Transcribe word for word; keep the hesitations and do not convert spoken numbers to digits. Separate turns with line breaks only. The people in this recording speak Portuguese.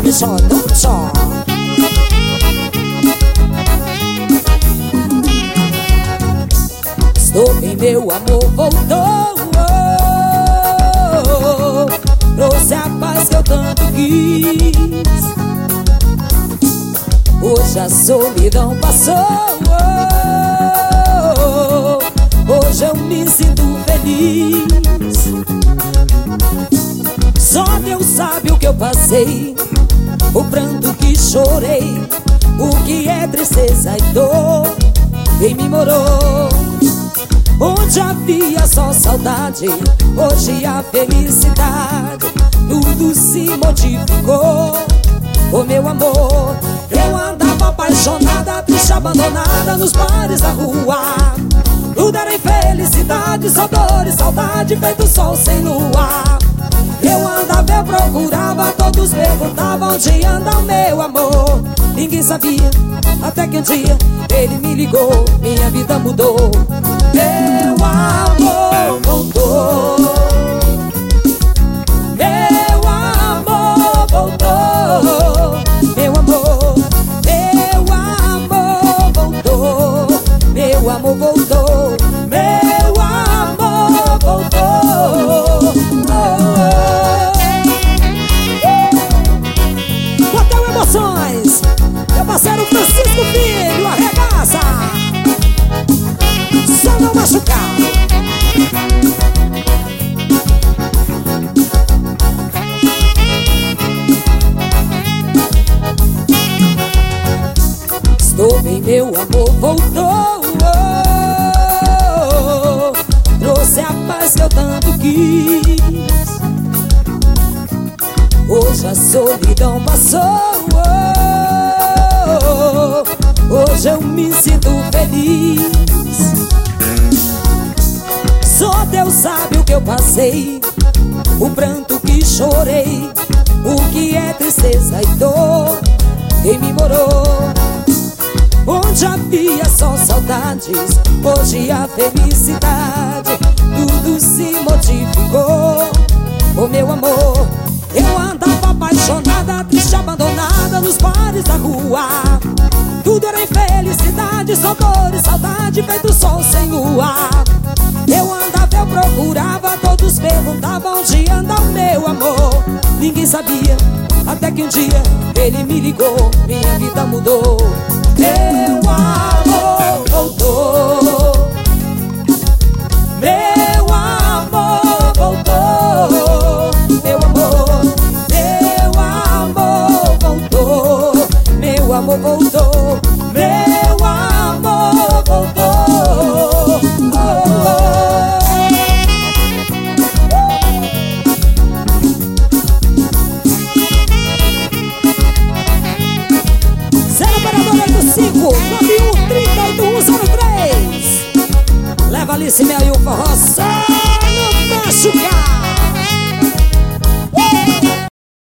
só, não só. Estou bem, meu amor voltou. Trouxe a paz que eu tanto quis. Hoje a solidão passou. Hoje eu me sinto feliz. Só Deus sabe o que eu passei, o pranto que chorei, o que é tristeza e dor em mim morou. Onde havia só saudade, hoje a felicidade, tudo se modificou. Ô meu amor, eu andava apaixonada, triste, abandonada nos bares da rua. Tudo era infelicidade, só dor e saudade, feito sol sem lua. Eu andava, eu procurava, todos perguntavam onde anda o meu amor. Ninguém sabia, até que um dia ele me ligou, minha vida mudou. Meu amor voltou. Meu amor voltou. Meu amor, meu amor voltou. Meu amor voltou. Meu amor voltou. Botão Emoções, meu parceiro Francisco Filho, arregaça. Só não machucar. Estou bem, meu amor voltou. Trouxe a paz que eu tanto quis. Hoje a solidão passou. Hoje eu me sinto feliz. Só Deus sabe o que eu passei, o pranto que chorei, o que é tristeza e dor em mim morou. Onde havia só saudades, hoje a felicidade, tudo se modificou. Ô meu amor, eu andava apaixonada, triste, abandonada nos bares da rua. Tudo era infelicidade, só dor e saudade, feito sol sem lua. Eu andava, eu procurava, todos perguntavam onde anda o meu amor. Ninguém sabia, até que um dia ele me ligou, minha vida mudou. Meu amor voltou. Meu amor voltou. Meu amor, meu amor voltou. Meu amor voltou. Meu amor voltou. Zero operador oito cinco nove um três oito um zero três. Leva Alice Mel